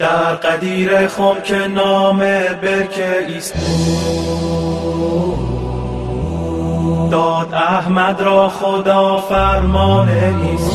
در قدیر خم که نام برکه ایست، داد احمد را خدا فرمان ایست.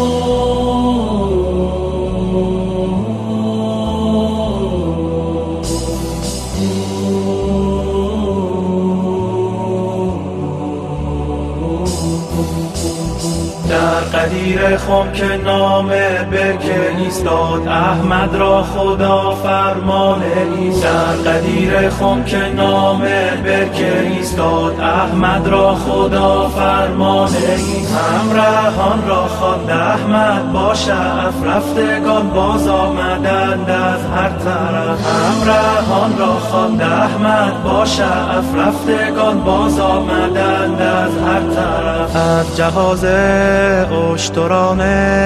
در قدیر خم که نام برکه ایستاد، احمد را خدا فرمان ایست. در قدیر خم که نام برکه ایستاد، احمد را خدا فرمان ایست. همراهان را خواند احمد با شعف، رفتگان باز آمدند از هر طرف. همراهان را خواند احمد با شعف، رفتگان باز آمدند از هر طرف. از جهاز اشتران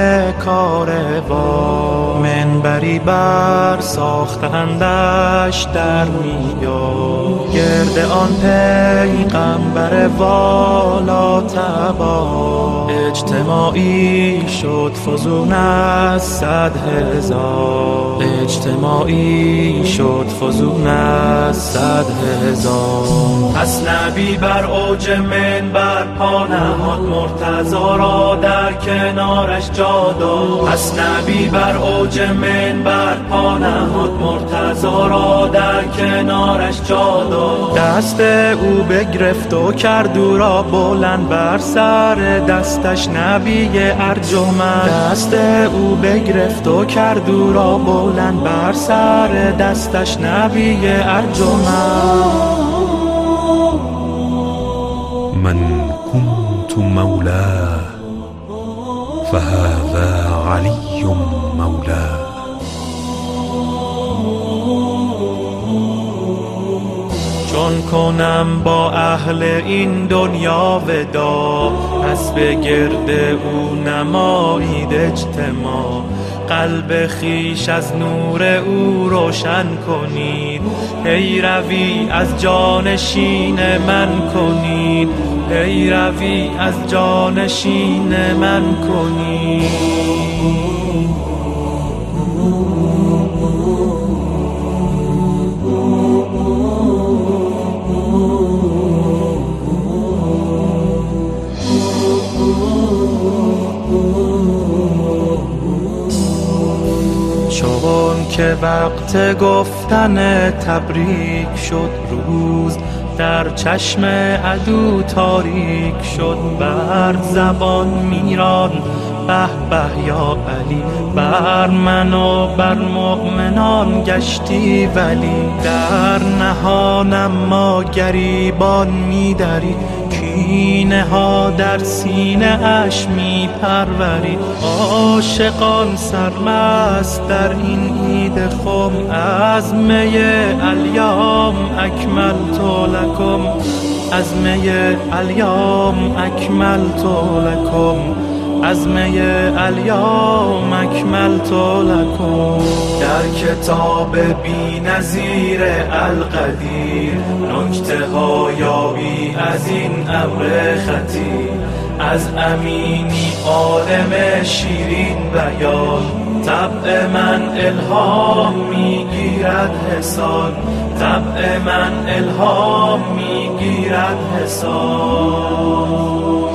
کاروان، منبری بر ساختندش در میاد. گرد آن پیغمبر والا تبا، اجتماعی شد فزون از 100,000. اجتماعی شد فزون از 100,000. پس نبی بر اوج منبر پا نهاد، مرتضی را در کنارش جا داد. پس نبی بر اوج منبر پا نهاد، مرتضی را در کنارش جا داد. دست او بگرفت و کرد او را بلند بر سر دستش نبی ارجمند. دست او بگرفت و کرد او را بلند بر سر دستش نبی ارجمند. من كنت مولاه فهذا علي مولاه. چون کنم با اهل این دنیا ودا، پس به گرد او نمایید اجتماع. قلب خیش از نور او روشن کنید، پیروی از جانشین من کنید. پیروی از جانشین من کنید. چون که وقت گفتن تبریک شد، روز در چشم عدو تاریک شد. بر زبان میران به به یا علی، بر من و بر مؤمنان گشتی ولی. در نهانم ما گریبان می‌درید، کینه ها در سینه اش می پرورید. عاشقان سرمست در این عید خم، از می الیام اکملت لکم. از می الیام اکملت لکم. از می الیام اکملت لکم. در کتاب بی نظیر القدیر، نکته ها یابی از این امر خطیر. از امینی عالم شیرین بیان، طبع من الهام میگیرد حسان. طبع من الهام میگیرد حسان.